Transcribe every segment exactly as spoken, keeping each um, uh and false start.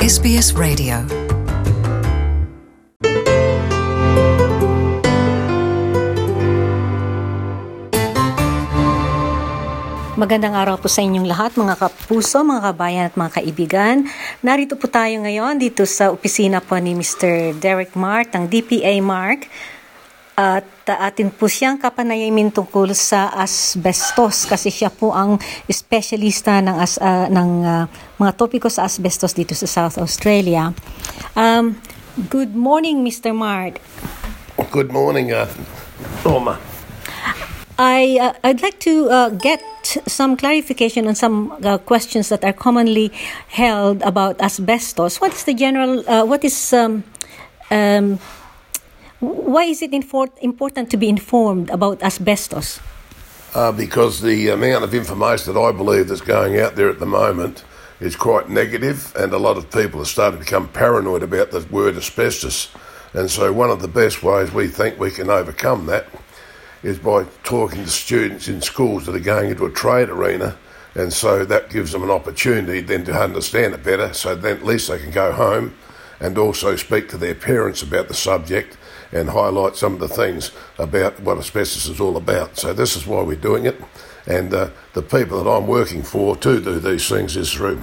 S B S Radio. Magandang araw po sa inyong lahat, mga kapuso, mga kabayan at mga kaibigan. Narito po tayo ngayon dito sa opisina po ni Mister Derek Mart, ng D P A Mark. At uh, atin po siyang kapanayamin tungkol sa asbestos kasi siya po ang espesyalista ng, as, uh, ng uh, mga topiko sa asbestos dito sa South Australia. Um, good morning, Mister Mart. Good morning, uh, Norma. I, uh, I'd like to uh, get some clarification on some uh, questions that are commonly held about asbestos. What is the general, uh, what is, um, um, why is it infor- important to be informed about asbestos? Uh, because the amount of information that I believe that's going out there at the moment is quite negative, and a lot of people are starting to become paranoid about the word asbestos. And so one of the best ways we think we can overcome that is by talking to students in schools that are going into a trade arena, and so that gives them an opportunity then to understand it better, so then at least they can go home and also speak to their parents about the subject and highlight some of the things about what asbestos is all about. So this is why we're doing it, and uh, the people that I'm working for to do these things is through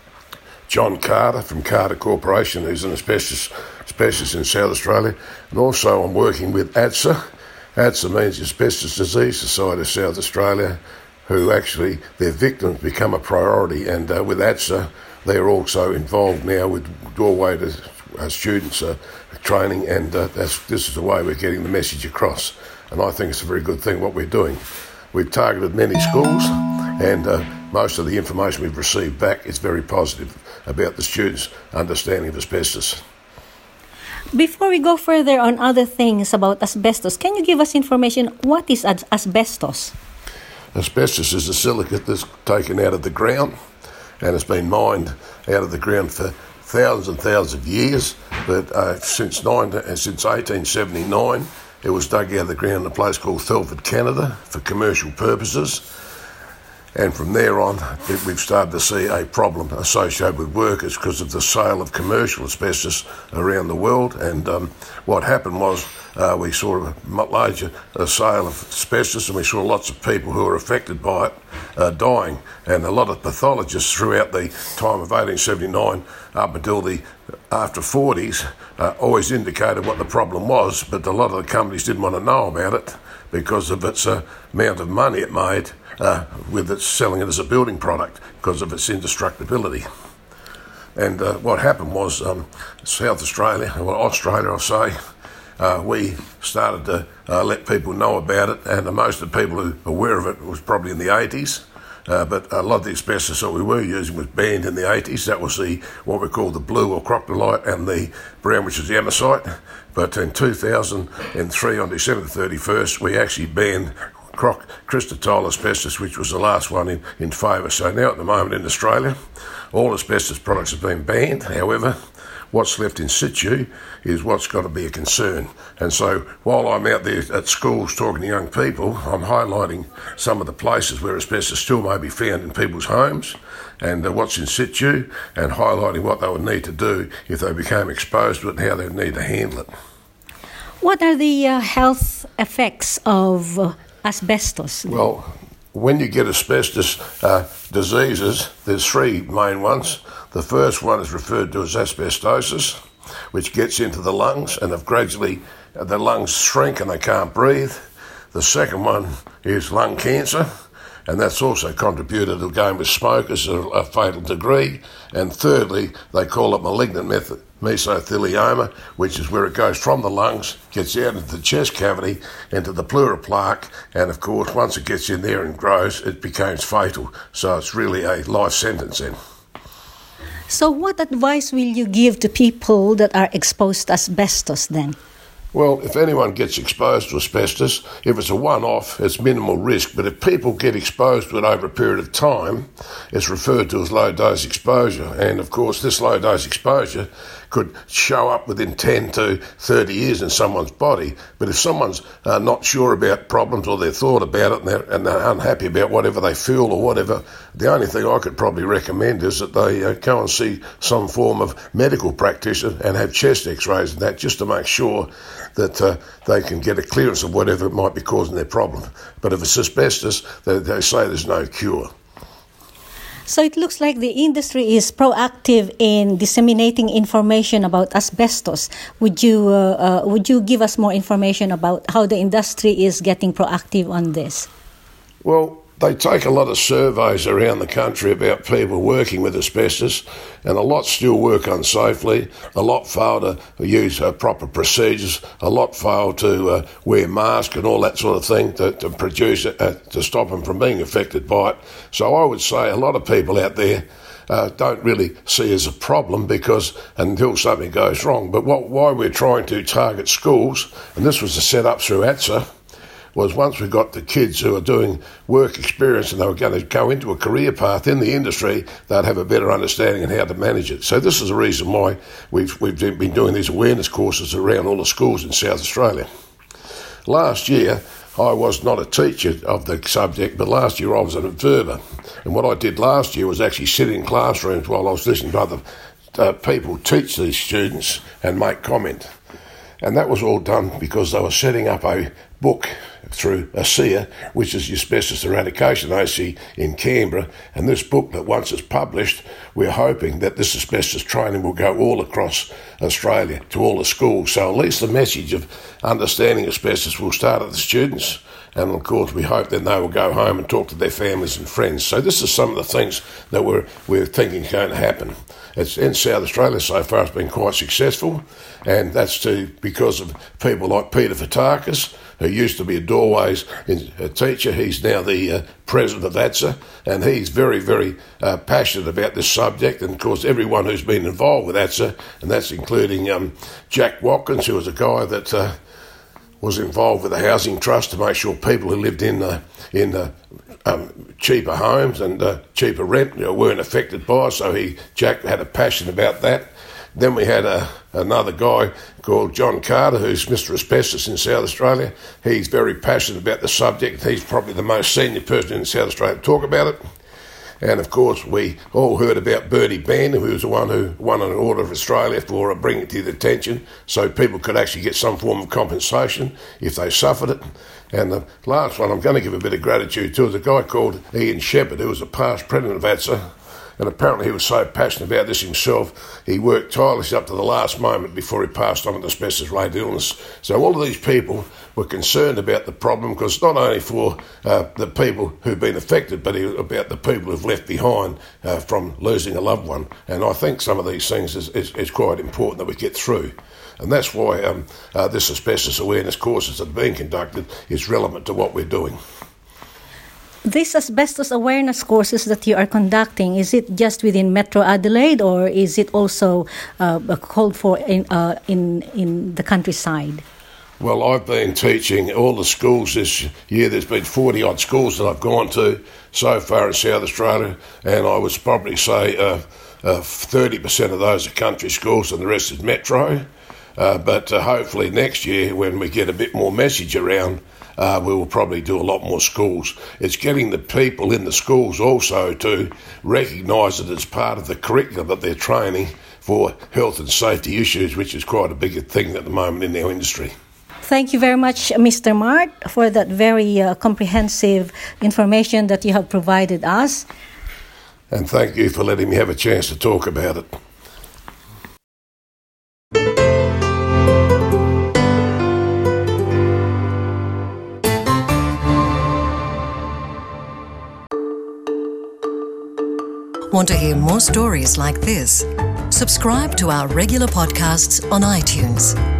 John Carter from Carter Corporation, who's an asbestos specialist in South Australia, and also I'm working with A D S A. A D S A means Asbestos Disease Society of South Australia, who actually, their victims become a priority, and uh, with A D S A, they're also involved now with doorway to uh, students uh, training, and uh, that's, this is the way we're getting the message across. And I think it's a very good thing what we're doing. We've targeted many schools, and uh, most of the information we've received back is very positive about the students' understanding of asbestos. Before we go further on other things about asbestos, can you give us information, what is as- asbestos? Asbestos is a silicate that's taken out of the ground, and it's been mined out of the ground for thousands and thousands of years, but uh, since, nine, uh, since eighteen seventy-nine it was dug out of the ground in a place called Thelford, Canada, for commercial purposes. And from there on, it, we've started to see a problem associated with workers because of the sale of commercial asbestos around the world. And um, what happened was uh, we saw a much larger uh, sale of asbestos, and we saw lots of people who were affected by it uh, dying. And a lot of pathologists throughout the time of eighteen seventy-nine up until the after forties uh, always indicated what the problem was, but a lot of the companies didn't want to know about it because of its uh, amount of money it made uh, with its selling it as a building product because of its indestructibility. And uh, what happened was um, South Australia, well Australia I'll say, uh, we started to uh, let people know about it, and uh, most of the people who were aware of it was probably in the eighties. Uh, but a lot of the asbestos that we were using was banned in the eighties. That was the what we call the blue or crocodilite, and the brown, which is the amosite. But in two thousand three, on December thirty-first, we actually banned croc crystitol asbestos, which was the last one in, in favour. So now at the moment in Australia, all asbestos products have been banned. However, what's left in situ is what's got to be a concern. And so while I'm out there at schools talking to young people, I'm highlighting some of the places where asbestos still may be found in people's homes, and uh, what's in situ, and highlighting what they would need to do if they became exposed to it and how they would need to handle it. What are the uh, health effects of uh, asbestos? Well, when you get asbestos uh, diseases, there's three main ones. The first one is referred to as asbestosis, which gets into the lungs, and if gradually uh, the lungs shrink and they can't breathe. The second one is lung cancer, and that's also contributed to going with smokers at a fatal degree. And thirdly, they call it malignant method. mesothelioma, which is where it goes from the lungs, gets out into the chest cavity, into the pleural plaque, and of course once it gets in there and grows, it becomes fatal. So it's really a life sentence then. So what advice will you give to people that are exposed to asbestos then? Well, if anyone gets exposed to asbestos, if it's a one-off, it's minimal risk. But if people get exposed to it over a period of time, it's referred to as low-dose exposure. And, of course, this low-dose exposure could show up within ten to thirty years in someone's body. But if someone's uh, not sure about problems or they've thought about it and they're, and they're unhappy about whatever they feel or whatever, the only thing I could probably recommend is that they uh, go and see some form of medical practitioner and have chest x-rays and that, just to make sure that uh, they can get a clearance of whatever might be causing their problem. But if it's asbestos, they, they say there's no cure. So it looks like the industry is proactive in disseminating information about asbestos. Would you uh, uh, would you give us more information about how the industry is getting proactive on this? Well, they take a lot of surveys around the country about people working with asbestos, and a lot still work unsafely, a lot fail to use uh, proper procedures, a lot fail to uh, wear masks and all that sort of thing to, to produce it, uh, to stop them from being affected by it. So I would say a lot of people out there uh, don't really see it as a problem because until something goes wrong. But what, why we're trying to target schools, and this was a set up through A T S A, was once we got the kids who are doing work experience and they were going to go into a career path in the industry, they'd have a better understanding of how to manage it. So this is the reason why we've, we've been doing these awareness courses around all the schools in South Australia. Last year, I was not a teacher of the subject, but last year I was an observer. And what I did last year was actually sit in classrooms while I was listening to other uh, people teach these students and make comment. And that was all done because they were setting up a book through A S E A, which is the Asbestos Eradication Agency in Canberra. And this book, that once it's published, we're hoping that this asbestos training will go all across Australia to all the schools. So at least the message of understanding asbestos will start at the students. And of course, we hope then they will go home and talk to their families and friends. So this is some of the things that we're, we're thinking is going to happen. It's in South Australia so far, it's been quite successful, and that's to, because of people like Peter Fotakis, who used to be a doorways a teacher. He's now the uh, president of A T S A, and he's very, very uh, passionate about this subject. And of course, everyone who's been involved with A T S A, and that's including um, Jack Watkins, who was a guy that uh, was involved with the Housing Trust to make sure people who lived in uh, in uh, um, cheaper homes and uh, cheaper rent, you know, weren't affected by it. So he, Jack, had a passion about that. Then we had a, another guy called John Carter, who's Mister Asbestos in South Australia. He's very passionate about the subject. He's probably the most senior person in South Australia to talk about it. And of course, we all heard about Bertie Bandon, who was the one who won an Order of Australia for bringing it to the attention so people could actually get some form of compensation if they suffered it. And the last one I'm going to give a bit of gratitude to is a guy called Ian Shepherd, who was a past president of A T S A. And apparently he was so passionate about this himself, he worked tirelessly up to the last moment before he passed on with asbestos-related illness. So all of these people were concerned about the problem, because not only for uh, the people who've been affected, but about the people who've left behind uh, from losing a loved one. And I think some of these things is, is, is quite important that we get through. And that's why um, uh, this asbestos awareness courses that are being conducted is relevant to what we're doing. These asbestos awareness courses that you are conducting, is it just within Metro Adelaide, or is it also uh, called for in, uh, in in the countryside? Well, I've been teaching all the schools this year. There's been forty-odd schools that I've gone to so far in South Australia, and I would probably say uh, uh, thirty percent of those are country schools and the rest is metro. Uh, but uh, hopefully next year, when we get a bit more message around, Uh, we will probably do a lot more schools. It's getting the people in the schools also to recognise it as part of the curriculum that they're training for health and safety issues, which is quite a big thing at the moment in our industry. Thank you very much, Mister Mart, for that very uh, comprehensive information that you have provided us. And thank you for letting me have a chance to talk about it. Want to hear more stories like this? Subscribe to our regular podcasts on iTunes.